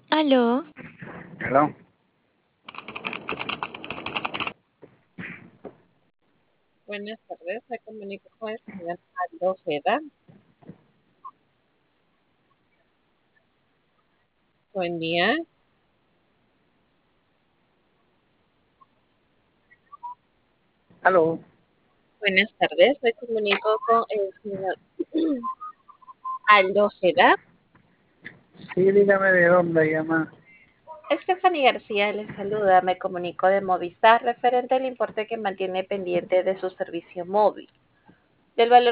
Aló, Hello. Buenas tardes, me comunico con el señor Aldo Ojeda. Buen día. Hello. Buenas tardes, me comunico con el señor Aldo Ojeda. Sí, dígame de dónde llama. Stephanie García les saluda, me comunico de Movistar referente al importe que mantiene pendiente de su servicio móvil, del valor